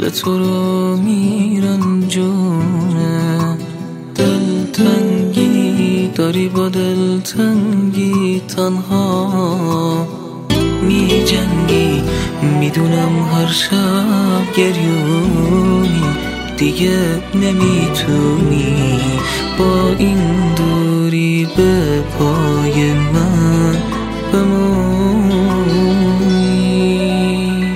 دل تو رو میرنجونه. دلتنگی داری با دلتنگی تنها میجنگی. میدونم هر شب گریونی، دیگه نمیتونی با این دوری به پای من بمونی.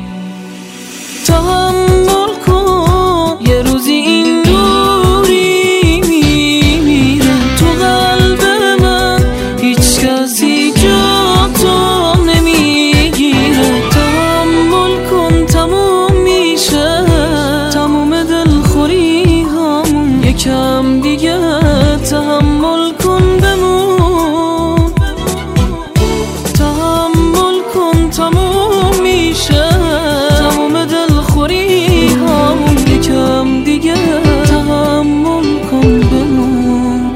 تحمل کن یه روزی این دوری میمیره تو قلب من، هیچ کسی جا تو نمیگیره. تحمل کن تموم میشه تموم دلخوری همون، یکم دیگه تحمل کن بمون. تحمل کن تموم میشه تموم دلخوری همون، یکم دیگه تحمل کن بمون.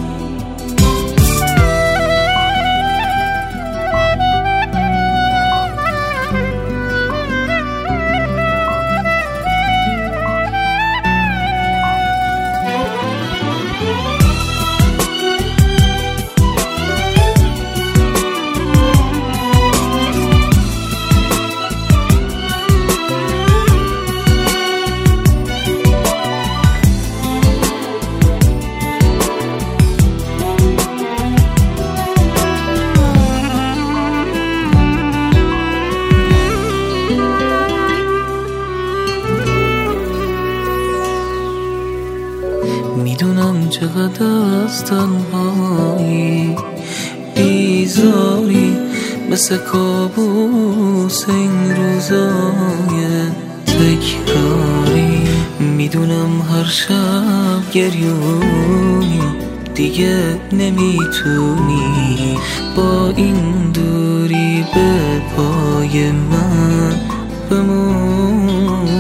میدونم چقدر از تنهایی بیزاری، مثل کابوس این روزای تکراری. میدونم هر شب گریونی، دیگه نمیتونی با این دوری به پای من بمون.